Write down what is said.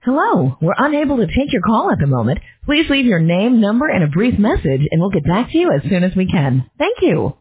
Hello, we're unable to take your call at the moment. Please leave your name, number, and a brief message, and we'll get back to you as soon as we can. Thank you.